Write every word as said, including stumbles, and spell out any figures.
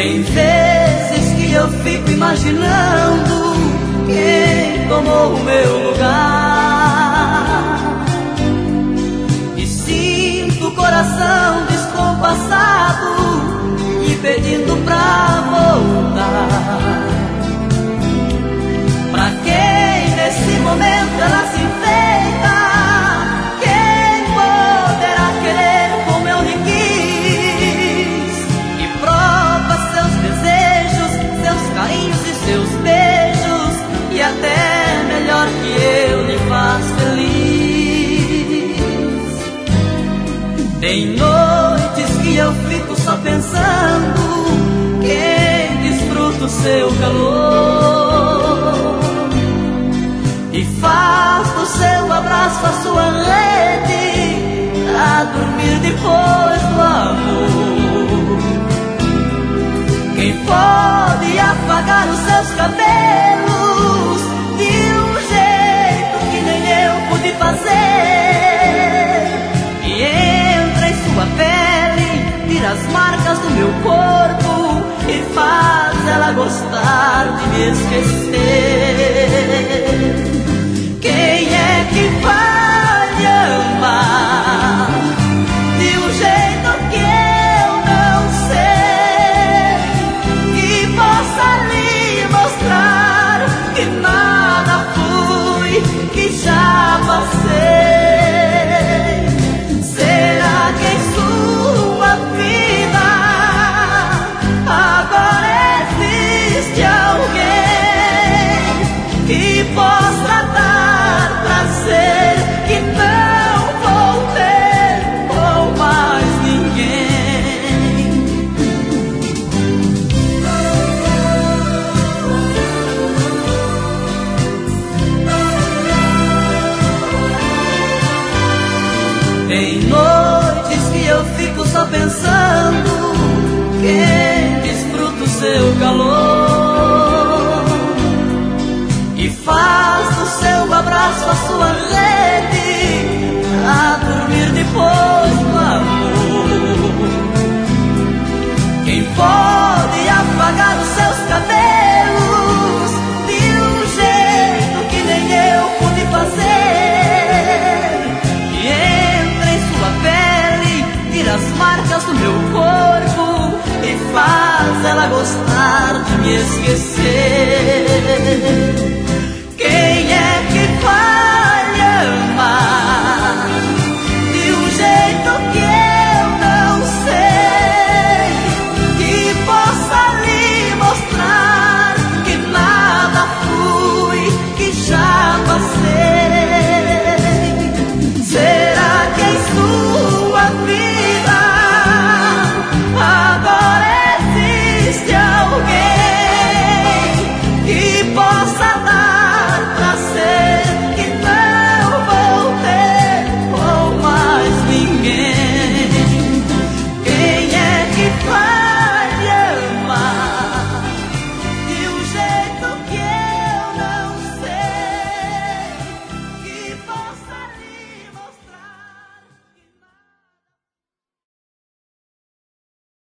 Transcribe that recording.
Tem vezes que eu fico imaginando quem tomou o meu lugar, e sinto o coração descompassado e pedindo pra voltar. Pra quem nesse momento ela se enfeita, quem poderá querer como eu lhe quis, e prova seus desejos, seus carinhos e seus beijos, e até melhor que eu lhe faz feliz. Tem noites que eu fico só pensando quem desfruta o seu calor, e faz do seu abraço a sua rede a dormir depois do amor. Quem pode apagar os seus cabelos de um jeito que nem eu pude fazer, e entra em sua pele, tira as marcas do meu corpo e faz ela gostar de me esquecer. Quem é que vai me amar de um jeito que eu não sei, que possa lhe mostrar que nada fui, que já passei? Será que em sua vida agora existe alguém que possa dar prazer que não vou ter com mais ninguém? Tem noites que eu fico só pensando quem desfruta o seu calor, e faz do seu abraço a sua rede a dormir depois do amor. Quem pode apagar os seus cabelos de um jeito que nem eu pude fazer, e entra em sua pele, tira as marcas do meu corpo e faz ela gostar de me esquecer?